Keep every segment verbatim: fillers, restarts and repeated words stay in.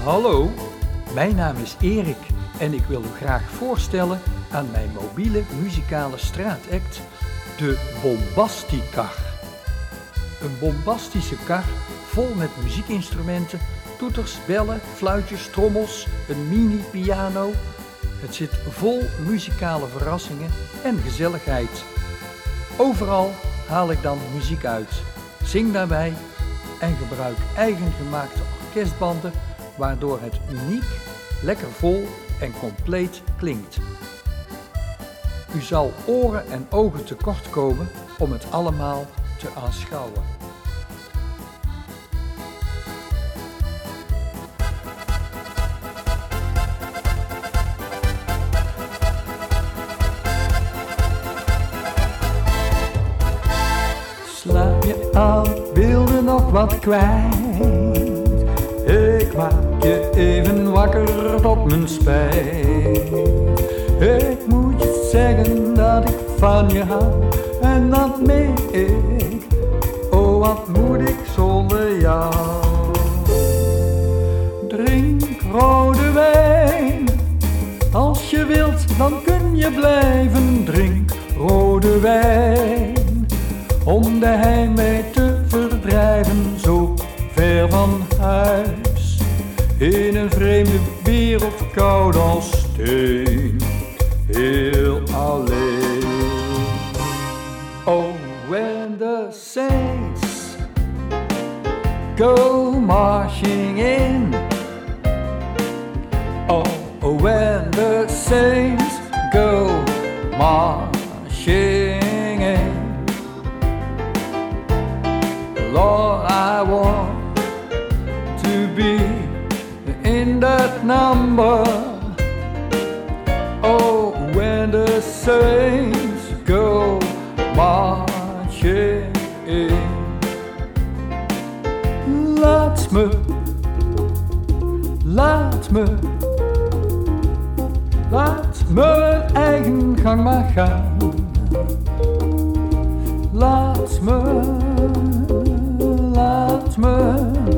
Hallo, mijn naam is Erik en ik wil u graag voorstellen aan mijn mobiele muzikale straatact, de Bombastikar. Een bombastische kar vol met muziekinstrumenten, toeters, bellen, fluitjes, trommels, een mini-piano. Het zit vol muzikale verrassingen en gezelligheid. Overal haal ik dan muziek uit, zing daarbij en gebruik eigen gemaakte orkestbanden, waardoor het uniek, lekker vol en compleet klinkt. U zal oren en ogen tekort komen om het allemaal te aanschouwen. Slaap je al, wilde nog wat kwijt? Ik maak je even wakker tot mijn spijt. Ik moet je zeggen dat ik van je hou en dat meen ik. Oh, wat moet ik zonder jou? Drink rode wijn, als je wilt dan kun je blijven. Drink rode wijn, om de heimwee te verdrijven, zo ver van huis, in een vreemde wereld, koud als steen, heel alleen. Oh, when the saints go marching in. Oh, when the saints go marching in. Lord, I want to be in that number. Oh, when the saints go marching in. Laat me, laat me, laat me eigen gang maar gaan. Laat me, laat me,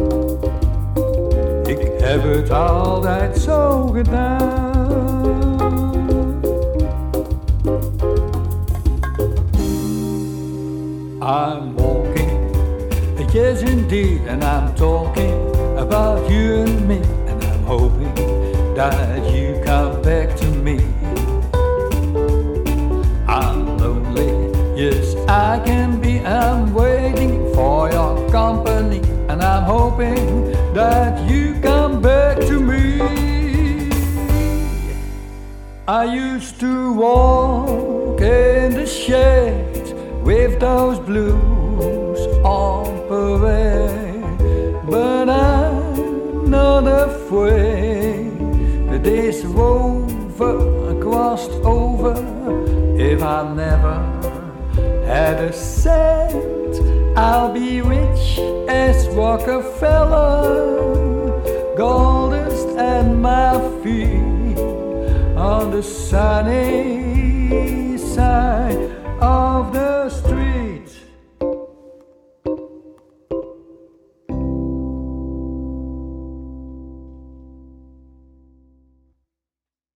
ik heb het altijd zo gedaan. I'm walking, yes indeed, and I'm talking about you and me, and I'm hoping that you come back to me. I'm lonely, yes I can be, I'm waiting for your company, and I'm hoping that you come back to me. I used to walk in the shade with those blues on parade, but I'm not afraid. It is over, crossed over. If I never had a cent, I'll be rich as Rockefeller. Gold dust at my feet on the sunny side.